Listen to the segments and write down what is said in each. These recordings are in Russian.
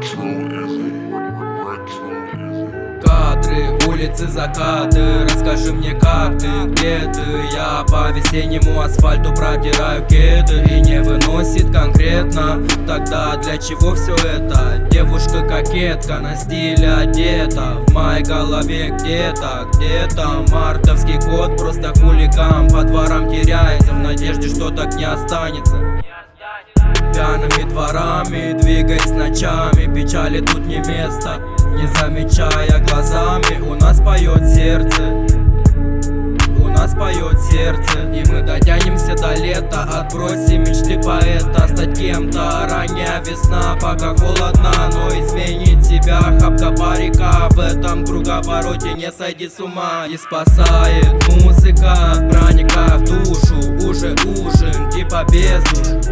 Кадры, улицы, закаты. Расскажи мне, как ты, где ты? Я по весеннему асфальту продираю кеды и не выносит конкретно. Тогда для чего все это? Девушка-кокетка, на стиле одета. В моей голове где-то мартовский кот, просто хулиган. По дворам теряется в надежде, что так не останется. Пьяными дворами, двигаясь ночами, печали тут не место. Не замечая глазами, у нас поет сердце. У нас поет сердце. И мы дотянемся до лета. Отбросим мечты поэта, стать кем-то. Ранняя весна, пока холодно, но изменит тебя хапка парика. В этом круговороте не сойди с ума. И спасает музыка, проникая в душу. Уже ужин, типа без душ.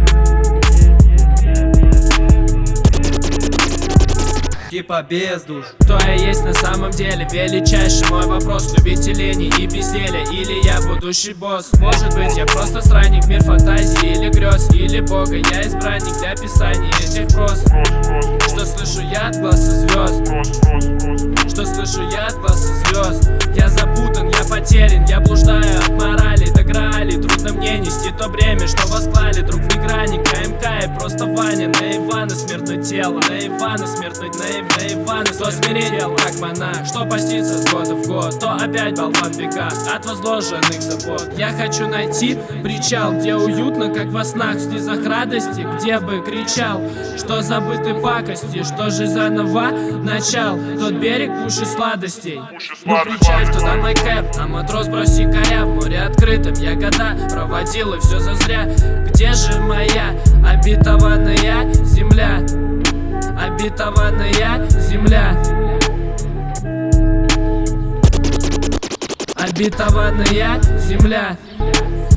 Типа без душ. Кто я есть на самом деле? Величайший мой вопрос. Любите лени и безделия, или я будущий босс? Может быть, я просто странник, мир фантазии или грез, или бога. Я избранник для описания этих проз. Что слышу я от глаза звезд? Что слышу я от глаза звезд? Я запутан, я потерян, я блуждаю от морали до грали. Трудно мне нести то бремя, что восклали. Друг в грани, КМК и просто Ваня. На Ивана смертное тело, на Ивана смертное, на Ивана. То смирение, как монах, что постится с года в год, то опять болван в бегах от возложенных забот. Я хочу найти причал, где уютно, как во снах, в слезах радости, где бы кричал, что забыты пакости, что же заново начал. Тот берег пуще сладостей. Ну причаль туда мой кэп, а матрос брось якоря. В море открытом я года проводил, и все зазря. Где же моя обетованная земля? Обетованная земля. Обетованная земля.